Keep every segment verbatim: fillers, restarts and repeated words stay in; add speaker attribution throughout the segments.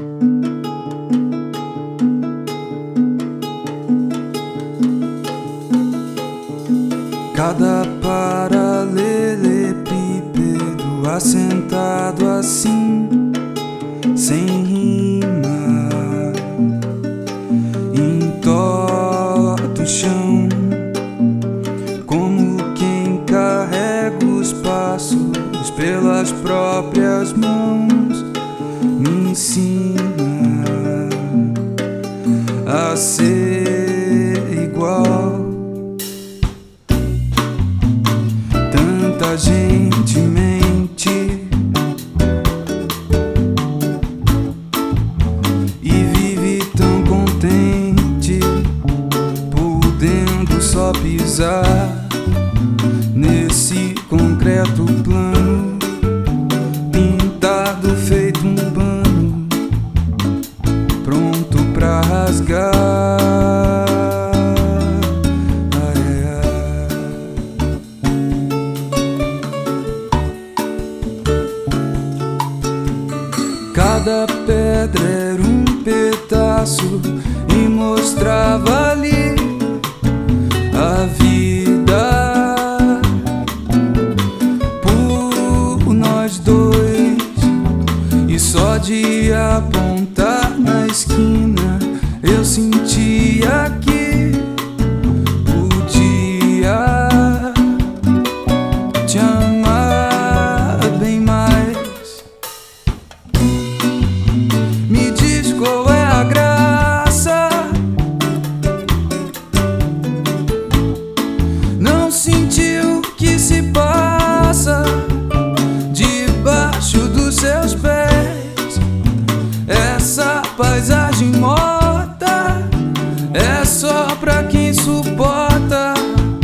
Speaker 1: Cada paralelepípedo assentado assim, sem rima, entorta o chão, como quem carrega os passos pelas próprias mãos. Me ensina a ser igual. Tanta gente mente e vive tão contente, podendo só pisar nesse concreto plano, pintado feito um pano, pronto pra rasgar. Cada pedra era um pedaço e mostrava ali a vida por nós dois. E só de apontar na esquina eu sentia que podia te amar bem mais. Me diz qual é a graça, não sentiu o que se passa debaixo dos seus pés. Essa paisagem morta é só pra quem suporta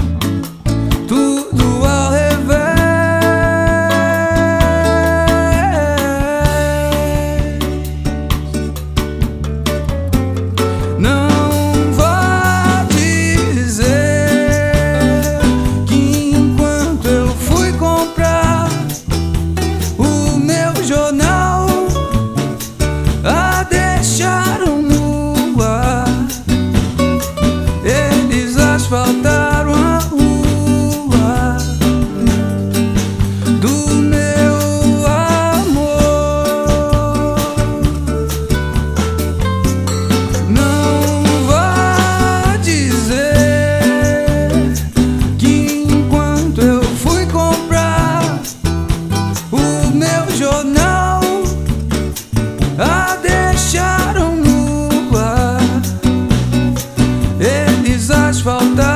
Speaker 1: tudo ao revés. Não vá dizer que enquanto eu fui comprar o meu jornal, a deixaram no ar. Eles asfaltaram a rua do meu amor. Não vá dizer que enquanto eu fui comprar o meu jornal, a deixaram no ar. Eles asfaltaram